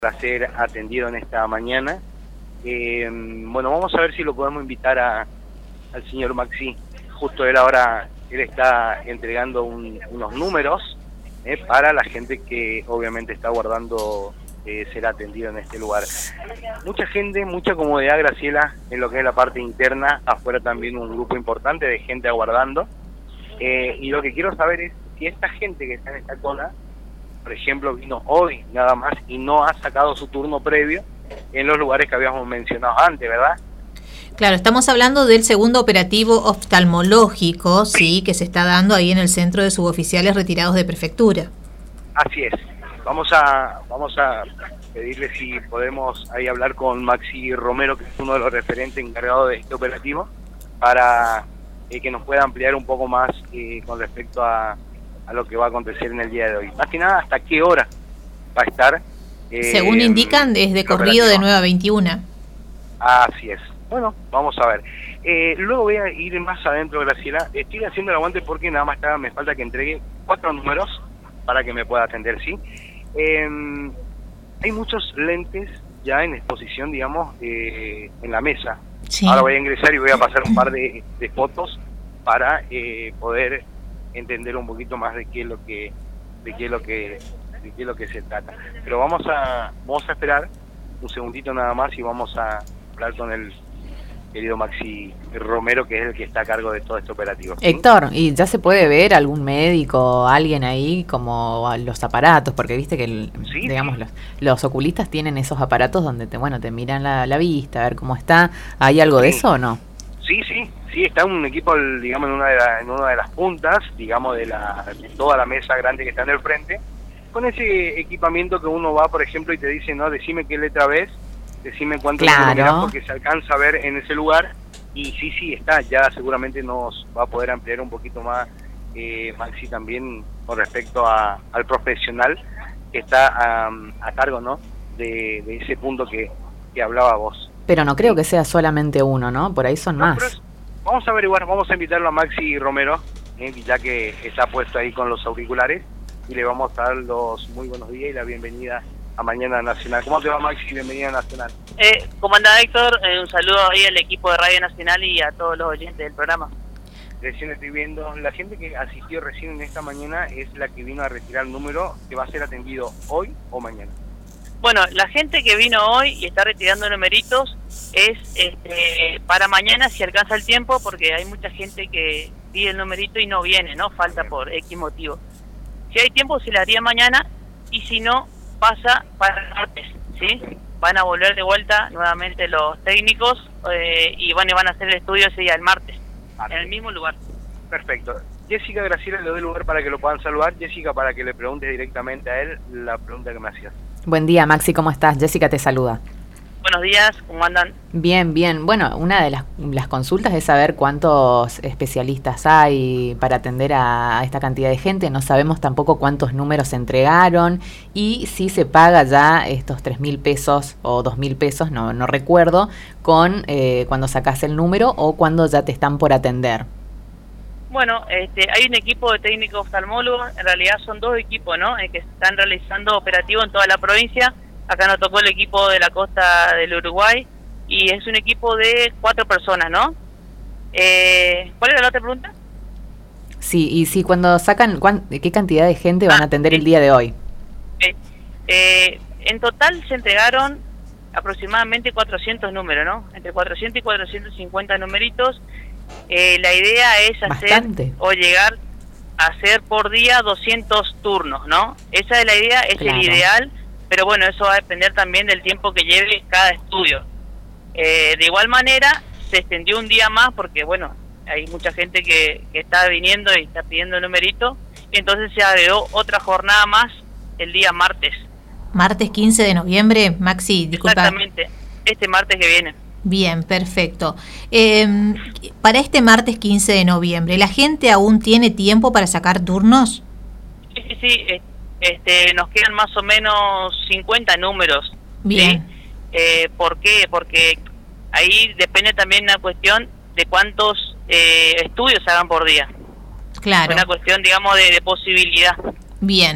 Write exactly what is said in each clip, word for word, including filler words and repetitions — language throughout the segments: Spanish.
para ser atendido en esta mañana. Eh, bueno, vamos a ver si lo podemos invitar a, al señor Maxi. Justo él ahora, él está entregando un, unos números eh, para la gente que obviamente está aguardando eh, ser atendido en este lugar. Mucha gente, mucha comodidad, Graciela, en lo que es la parte interna. Afuera también un grupo importante de gente aguardando. Eh, y lo que quiero saber es si esta gente que está en esta cola, por ejemplo, vino hoy nada más y no ha sacado su turno previo en los lugares que habíamos mencionado antes, ¿verdad? Claro, estamos hablando del segundo operativo oftalmológico, sí, que se está dando ahí en el centro de suboficiales retirados de prefectura. Así es. Vamos a vamos a pedirle si podemos ahí hablar con Maxi Romero, que es uno de los referentes encargados de este operativo, para eh, que nos pueda ampliar un poco más eh, con respecto a a lo que va a acontecer en el día de hoy. Más que nada, ¿hasta qué hora va a estar? Eh, Según indican, es de corrido de nueve a veintiuna. Así es. Bueno, vamos a ver. Eh, luego voy a ir más adentro, Graciela. Estoy haciendo el aguante porque nada más está, me falta que entregue cuatro números para que me pueda atender, ¿sí? Eh, hay muchos lentes ya en exposición, digamos, eh, en la mesa. Sí. Ahora voy a ingresar y voy a pasar un par de, de fotos para eh, poder entender un poquito más de qué es lo que de qué es lo que de qué es lo que se trata. Pero vamos a vamos a esperar un segundito nada más y vamos a hablar con el querido Maxi Romero, que es el que está a cargo de todo este operativo. ¿Sí? Héctor, ¿y ya se puede ver algún médico, alguien ahí, como los aparatos? Porque viste que, el, ¿Sí? digamos, los, los oculistas tienen esos aparatos donde te bueno te miran la, la vista, a ver cómo está. ¿Hay algo sí. de eso o no? Sí, sí, sí, está un equipo, digamos, en una de, la, en una de las puntas, digamos, de, la, de toda la mesa grande que está en el frente, con ese equipamiento que uno va, por ejemplo, y te dice, no, decime qué letra ves, decime cuánto claro. mirás, porque se alcanza a ver en ese lugar, y sí, sí, está, ya seguramente nos va a poder ampliar un poquito más, eh, Maxi, también con respecto a, al profesional que está um, a cargo, ¿no?, de, de ese punto que, que hablaba vos. Pero no creo que sea solamente uno, ¿no? Por ahí son no, más. Es, vamos a averiguar, vamos a invitarlo a Maxi Romero, eh, ya que está puesto ahí con los auriculares, y le vamos a dar los muy buenos días y la bienvenida a Mañana Nacional. ¿Cómo te va, Maxi? Bienvenida a Nacional. Eh, ¿Cómo anda, Héctor? Eh, un saludo ahí al equipo de Radio Nacional y a todos los oyentes del programa. Recién estoy viendo, la gente que asistió recién en esta mañana es la que vino a retirar el número que va a ser atendido hoy o mañana. Bueno, la gente que vino hoy y está retirando numeritos es este, para mañana si alcanza el tiempo, porque hay mucha gente que pide el numerito y no viene, ¿no? Falta por X motivo. Si hay tiempo se le haría mañana y si no, pasa para el martes, ¿sí? Van a volver de vuelta nuevamente los técnicos eh, y van, van a hacer el estudio ese día el martes, en el mismo lugar. Perfecto. Jessica, Graciela, le doy lugar para que lo puedan saludar. Jessica, para que le pregunte directamente a él la pregunta que me hacías. Buen día, Maxi, ¿cómo estás? Jessica te saluda. Buenos días, ¿cómo andan? Bien, bien. Bueno, una de las, las consultas es saber cuántos especialistas hay para atender a, a esta cantidad de gente. No sabemos tampoco cuántos números se entregaron y si se paga ya estos tres mil pesos o dos mil pesos, no, no recuerdo, con eh, cuando sacas el número o cuando ya te están por atender. Bueno, este, hay un equipo de técnicos oftalmólogos, en realidad son dos equipos, ¿no?, eh, que están realizando operativos en toda la provincia. Acá nos tocó el equipo de la costa del Uruguay y es un equipo de cuatro personas, ¿no? Eh, ¿Cuál era la otra pregunta? Sí, y si cuando sacan, ¿qué cantidad de gente van ah, a atender sí. el día de hoy? Eh, eh, en total se entregaron aproximadamente cuatrocientos números, ¿no? Entre cuatrocientos y cuatrocientos cincuenta numeritos. Eh, la idea es hacer Bastante. o llegar a hacer por día doscientos turnos, ¿no? Esa es la idea, es claro. el ideal, pero bueno, eso va a depender también del tiempo que lleve cada estudio. Eh, de igual manera, se extendió un día más porque, bueno, hay mucha gente que, que está viniendo y está pidiendo el numerito, y entonces se agregó otra jornada más el día martes. Martes quince de noviembre, Maxi, disculpa. Exactamente, este martes que viene. Bien, perfecto. Eh, para este martes quince de noviembre, ¿la gente aún tiene tiempo para sacar turnos? Sí, sí, sí. Este, nos quedan más o menos cincuenta números. Bien. ¿Sí? Eh, ¿Por qué? Porque ahí depende también una cuestión de cuántos eh, estudios se hagan por día. Claro. Una cuestión, digamos, de, de posibilidad. Bien.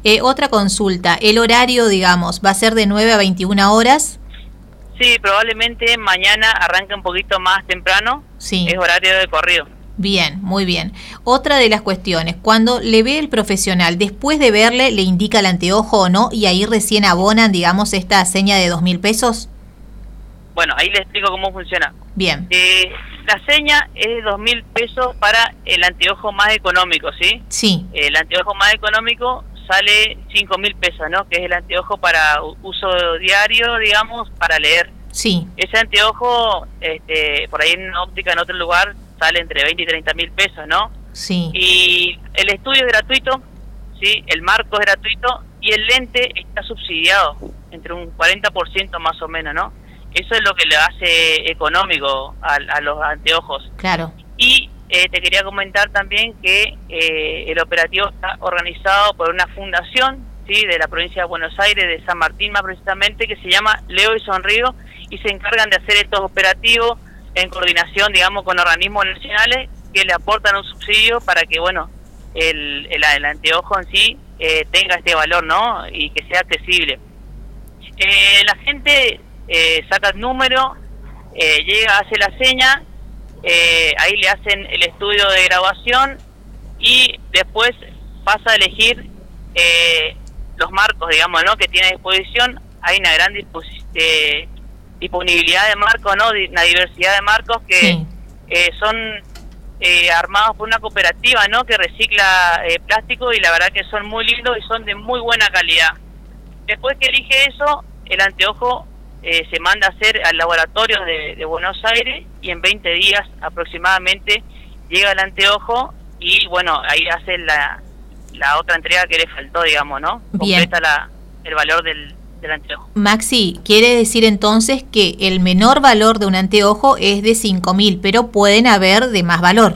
Eh, otra consulta, el horario, digamos, ¿va a ser de nueve a veintiuna horas? Sí, probablemente mañana arranque un poquito más temprano. Sí. Es horario de corrido. Bien, muy bien. Otra de las cuestiones, cuando le ve el profesional, después de verle, ¿le indica el anteojo o no? Y ahí recién abonan, digamos, esta seña de dos mil pesos. Bueno, ahí le explico cómo funciona. Bien. Eh, la seña es de dos mil pesos para el anteojo más económico, ¿sí? Sí. El anteojo más económico sale cinco mil pesos, ¿no? Que es el anteojo para uso diario, digamos, para leer. Sí. Ese anteojo, este, por ahí en una óptica en otro lugar, sale entre veinte y treinta mil pesos, ¿no? Sí. Y el estudio es gratuito, ¿sí? El marco es gratuito y el lente está subsidiado, entre un cuarenta por ciento más o menos, ¿no? Eso es lo que le hace económico a, a los anteojos. Claro. Y eh, te quería comentar también que eh, el operativo está organizado por una fundación, ¿sí? De la provincia de Buenos Aires, de San Martín más precisamente, que se llama Leo y Sonrío, y se encargan de hacer estos operativos en coordinación, digamos, con organismos nacionales que le aportan un subsidio para que, bueno, el, el, el anteojo en sí eh, tenga este valor, ¿no? Y que sea accesible. Eh, la gente eh, saca el número, eh, llega, hace la seña, eh, ahí le hacen el estudio de grabación y después pasa a elegir eh, los marcos, digamos, ¿no? Que tiene a disposición. Hay una gran disposición. Eh, disponibilidad de marcos, ¿no? Una diversidad de marcos que sí. eh, son eh, armados por una cooperativa, ¿no? Que recicla eh, plástico y la verdad que son muy lindos y son de muy buena calidad. Después que elige eso, el anteojo eh, se manda a hacer al laboratorio de, de Buenos Aires y en veinte días aproximadamente llega el anteojo y bueno, ahí hace la, la otra entrega que le faltó, digamos, ¿no? Bien. Completa la, el valor del del anteojo. Maxi, quiere decir entonces que el menor valor de un anteojo es de cinco mil, pero pueden haber de más valor.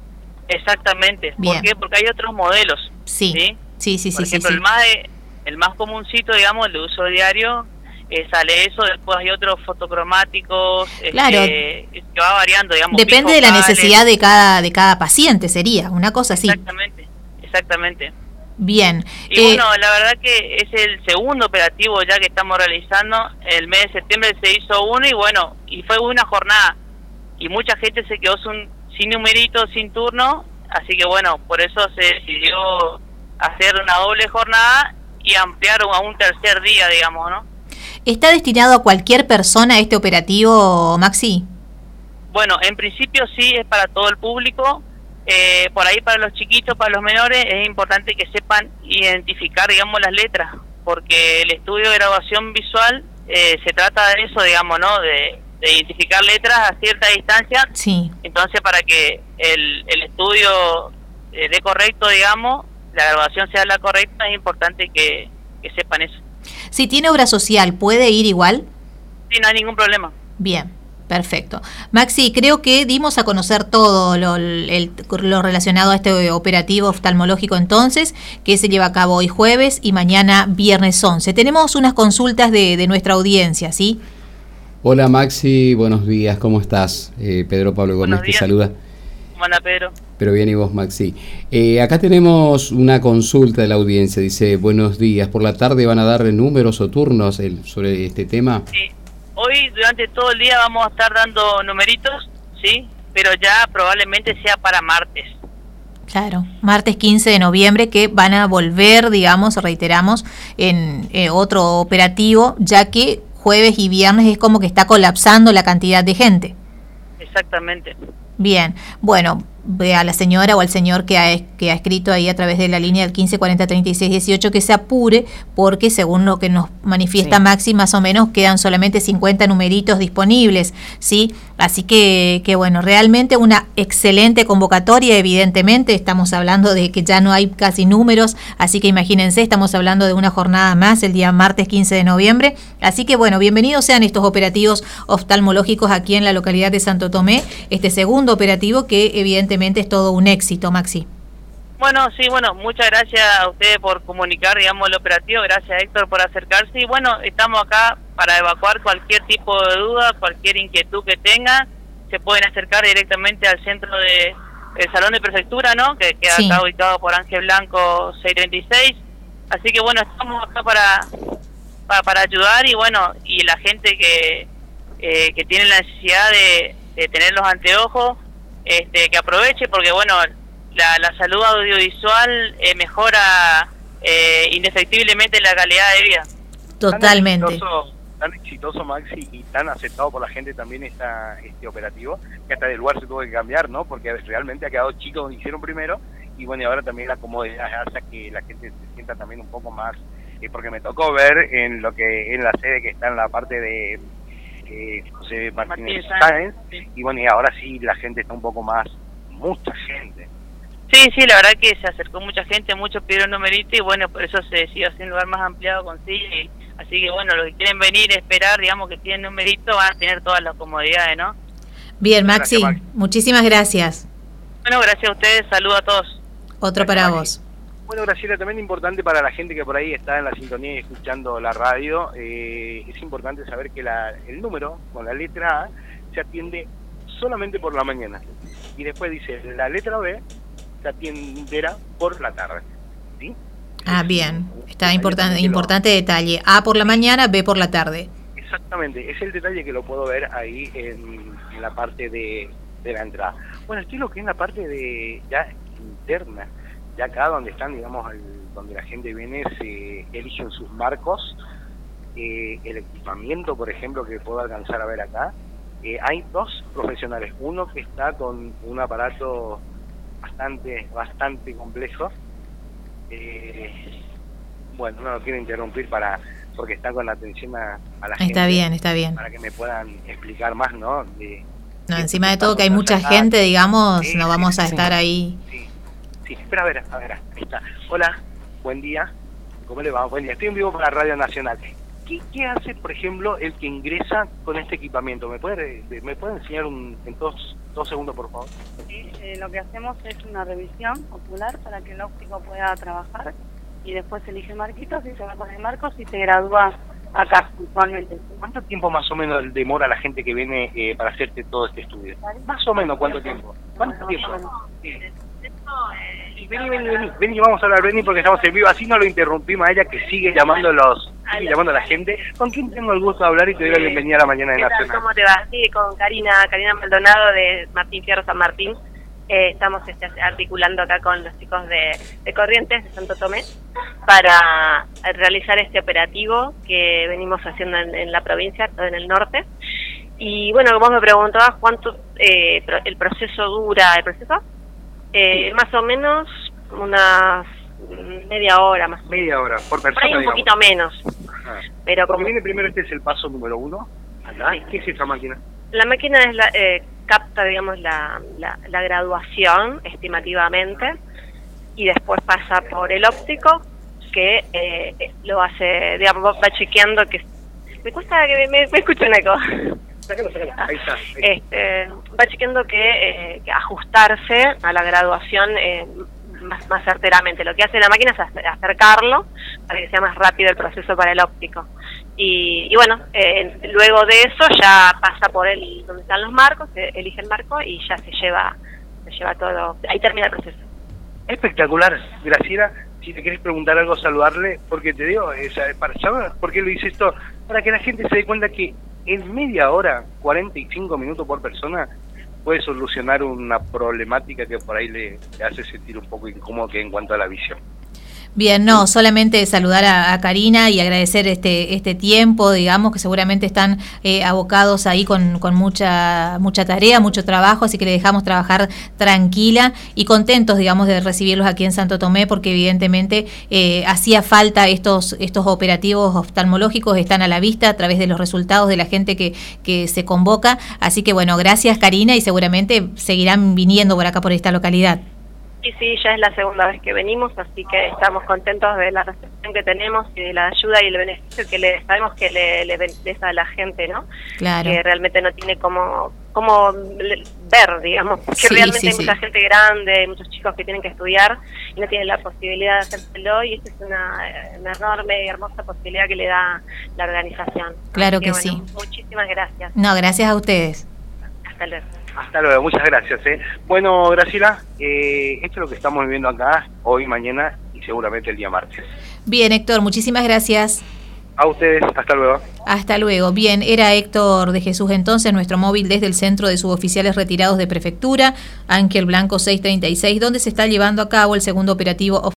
Exactamente. Bien. ¿Por qué? Porque hay otros modelos. Sí, sí, sí, sí. Por sí, ejemplo, sí. el más de, el más comuncito, digamos, el de uso diario, eh, sale eso. Después hay otros fotocromáticos. Claro. Este, que va variando, digamos. Depende de la necesidad de cada de cada paciente, sería una cosa así. Exactamente, exactamente. Bien. Y eh, bueno, la verdad que es el segundo operativo ya que estamos realizando. El mes de septiembre se hizo uno y bueno, y fue una jornada. Y mucha gente se quedó sin, sin numerito, sin turno. Así que bueno, por eso se decidió hacer una doble jornada y ampliar a un tercer día, digamos, ¿no? ¿Está destinado a cualquier persona este operativo, Maxi? Bueno, en principio sí, es para todo el público. Eh, por ahí para los chiquitos, para los menores, es importante que sepan identificar, digamos, las letras, porque el estudio de grabación visual eh, se trata de eso, digamos, ¿no? De, de identificar letras a cierta distancia. Sí. Entonces, para que el, el estudio eh, dé correcto, digamos, la grabación sea la correcta, es importante que, que sepan eso. Si tiene obra social, ¿puede ir igual? Sí, no hay ningún problema. Bien. Perfecto. Maxi, creo que dimos a conocer todo lo, el, lo relacionado a este operativo oftalmológico entonces, que se lleva a cabo hoy jueves y mañana viernes once. Tenemos unas consultas de, de nuestra audiencia, ¿sí? Hola Maxi, buenos días, ¿cómo estás? Eh, Pedro Pablo Gómez te saluda. ¿Cómo anda, Pedro? Pero bien, ¿y vos, Maxi? Eh, acá tenemos una consulta de la audiencia, dice, buenos días, ¿por la tarde van a dar números o turnos el, sobre este tema? Sí. Hoy, durante todo el día, vamos a estar dando numeritos, ¿sí? Pero ya probablemente sea para martes. Claro, martes quince de noviembre, que van a volver, digamos, reiteramos, en eh, otro operativo, ya que jueves y viernes es como que está colapsando la cantidad de gente. Exactamente. Bien, bueno, ve a la señora o al señor que ha, que ha escrito ahí a través de la línea del quince cuarenta treinta y seis dieciocho que se apure, porque según lo que nos manifiesta sí. Maxi, más o menos quedan solamente cincuenta numeritos disponibles, ¿sí? Así que, que bueno, realmente una excelente convocatoria, evidentemente, estamos hablando de que ya no hay casi números, así que imagínense, estamos hablando de una jornada más el día martes quince de noviembre, así que bueno, bienvenidos sean estos operativos oftalmológicos aquí en la localidad de Santo Tomé, este segundo operativo que evidentemente es todo un éxito, Maxi. Bueno, sí, bueno, muchas gracias a ustedes por comunicar, digamos, el operativo, gracias Héctor por acercarse y bueno, estamos acá para evacuar cualquier tipo de duda, cualquier inquietud que tengan, se pueden acercar directamente al centro de el Salón de Prefectura, ¿no? Que queda sí. acá ubicado por Ángel Blanco seiscientos treinta y seis, Así que bueno, estamos acá para, para, para ayudar y bueno, y la gente que, eh, que tiene la necesidad de, de tener los anteojos, este, que aproveche, porque bueno, la, la salud audiovisual eh, mejora eh, indefectiblemente la calidad de vida. Totalmente. Tan exitoso, tan exitoso, Maxi, y tan aceptado por la gente también está este operativo, que hasta del lugar se tuvo que cambiar, ¿no? Porque realmente ha quedado chico donde hicieron primero, y bueno, y ahora también la comodidad hace que la gente se sienta también un poco más, eh, porque me tocó ver en lo que en la sede que está en la parte de eh, José Martínez Sáenz, sí. Y bueno, y ahora sí la gente está un poco más, mucha gente. Sí, sí, la verdad que se acercó mucha gente, muchos pidieron numerito y bueno, por eso se decidió hacer un lugar más ampliado con silla, y así que bueno, los que quieren venir a esperar, digamos que tienen numerito, van a tener todas las comodidades, ¿no? Bien, Maxi, gracias, Maxi. Muchísimas gracias. Bueno, gracias a ustedes, saludos a todos. Otro gracias, para Maxi. Vos. Bueno, Graciela, también importante para la gente que por ahí está en la sintonía y escuchando la radio, eh, es importante saber que la, el número con la letra A se atiende solamente por la mañana, y después dice la letra B se atenderá por la tarde, ¿sí? Ah, bien, está importante, importante detalle, A por la mañana, B por la tarde. Exactamente, es el detalle que lo puedo ver ahí en, en la parte de, de la entrada. Bueno, esto es lo que es la parte de ya interna, ya acá donde están, digamos, el, donde la gente viene, se eligen sus marcos, eh, el equipamiento, por ejemplo, que puedo alcanzar a ver acá. Eh, hay dos profesionales, uno que está con un aparato bastante bastante complejo, eh, bueno, no lo quiero interrumpir para porque está con la atención a, a la gente. Está bien, está bien. Para que me puedan explicar más, ¿no? De, no, de encima de todo que hay mucha gente, digamos, sí, no vamos sí, a estar sí, ahí. Sí, sí, espera, a ver, a ver, ahí está. Hola, buen día, ¿cómo le va? Buen día, estoy en vivo para Radio Nacional. ¿Qué, ¿Qué hace, por ejemplo, el que ingresa con este equipamiento? ¿Me puede, me puede enseñar un, en dos, dos segundos, por favor? Sí, eh, lo que hacemos es una revisión ocular para que el óptico pueda trabajar, y después se elige marquitos y se va con el marcos y se gradúa acá, usualmente. ¿Cuánto tiempo más o menos demora la gente que viene eh, para hacerte todo este estudio? Más o menos, ¿cuánto tiempo? ¿Cuánto tiempo? Sí. Sí, vení, vení, vení, vení, vamos a hablar, vení, porque estamos en vivo, así no lo interrumpimos a ella, que sigue llamando los, sigue llamando a la gente. ¿Con quién tengo el gusto de hablar y te doy la bienvenida a la mañana de Nacional? ¿Cómo te va? Sí, con Karina, Karina Maldonado de Martín Fierro San Martín. Eh, estamos este, articulando acá con los chicos de, de Corrientes, de Santo Tomé, para realizar este operativo que venimos haciendo en, en la provincia, en el norte. Y bueno, como me preguntabas, ¿cuánto eh, el proceso dura? ¿El proceso? Eh, sí. Más o menos unas media hora más. Media hora, por persona, por ahí un digamos. Poquito menos. Ajá. Pero como como viene primero, este es el paso número uno. Acá. Sí. ¿Qué es esa máquina? La máquina es la, eh, capta, digamos, la, la, la graduación estimativamente, y después pasa por el óptico, que eh, lo hace, digamos, va chequeando que... Me cuesta que me, me, me escuche un eco. Sácalo, sácalo. Ahí está. Ahí está. Este, va chequeando que, eh, que ajustarse a la graduación eh, más, más certeramente. Lo que hace la máquina es acercarlo para que sea más rápido el proceso para el óptico. Y, y bueno, eh, luego de eso ya pasa por el donde están los marcos, se elige el marco y ya se lleva, se lleva todo. Ahí termina el proceso. Espectacular, Graciela. Si te querés preguntar algo, saludarle, porque te digo, es, para saber por qué lo hice esto, para que la gente se dé cuenta que en media hora, cuarenta y cinco minutos por persona, puede solucionar una problemática que por ahí le, le hace sentir un poco incómodo, que en cuanto a la visión. Bien, no, solamente saludar a, a Karina y agradecer este este tiempo, digamos, que seguramente están eh, abocados ahí con, con mucha mucha tarea, mucho trabajo, así que le dejamos trabajar tranquila y contentos, digamos, de recibirlos aquí en Santo Tomé, porque evidentemente eh, hacía falta estos estos operativos oftalmológicos, están a la vista a través de los resultados de la gente que, que se convoca, así que bueno, gracias Karina, y seguramente seguirán viniendo por acá, por esta localidad. Sí, sí, ya es la segunda vez que venimos, así que estamos contentos de la recepción que tenemos y de la ayuda y el beneficio que le sabemos que le, le beneficia a la gente, ¿no? Claro. Que realmente no tiene como como ver, digamos, porque sí, realmente sí, hay sí. mucha gente grande, muchos chicos que tienen que estudiar y no tienen la posibilidad de hacérselo, y esta es una, una enorme y hermosa posibilidad que le da la organización. Claro así que, que bueno, sí. Muchísimas gracias. No, gracias a ustedes. Hasta luego. Hasta luego, muchas gracias. ¿eh? Bueno, Graciela, eh, esto es lo que estamos viviendo acá, hoy, mañana y seguramente el día martes. Bien, Héctor, muchísimas gracias. A ustedes, hasta luego. Hasta luego. Bien, era Héctor de Jesús entonces, nuestro móvil desde el Centro de Suboficiales Retirados de Prefectura, Ángel Blanco seiscientos treinta y seis, donde se está llevando a cabo el segundo operativo